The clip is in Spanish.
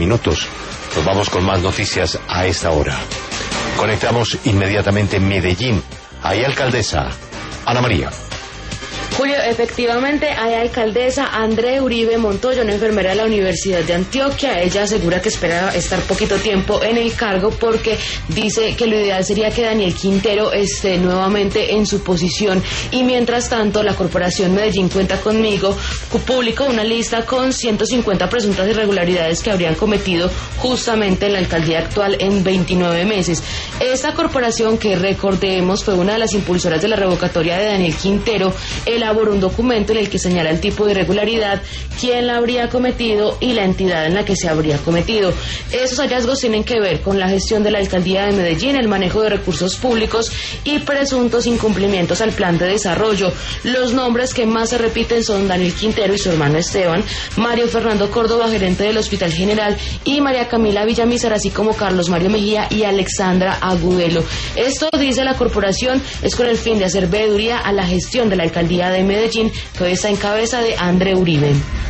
minutos. Nos vamos con más noticias a esta hora. Conectamos inmediatamente en Medellín. Hay alcaldesa, Ana María. Julio, efectivamente hay alcaldesa André Uribe Montoya, una enfermera de la Universidad de Antioquia. Ella asegura que espera estar poquito tiempo en el cargo porque dice que lo ideal sería que Daniel Quintero esté nuevamente en su posición, y mientras tanto la Corporación Medellín Cuenta Conmigo publicó una lista con 150 presuntas irregularidades que habrían cometido justamente en la alcaldía actual en 29 meses. Esta corporación, que recordemos fue una de las impulsoras de la revocatoria de Daniel Quintero, elaboró un documento en el que señala el tipo de irregularidad, quién la habría cometido y la entidad en la que se habría cometido. Esos hallazgos tienen que ver con la gestión de la alcaldía de Medellín, el manejo de recursos públicos y presuntos incumplimientos al plan de desarrollo. Los nombres que más se repiten son Daniel Quintero y su hermano Esteban, Mario Fernando Córdoba, gerente del Hospital General, y María Camila Villamizar, así como Carlos Mario Mejía y Alexandra Agudelo. Esto, dice la corporación, es con el fin de hacer veeduría a la gestión de la alcaldía de Medellín, que hoy está en cabeza de André Uribe.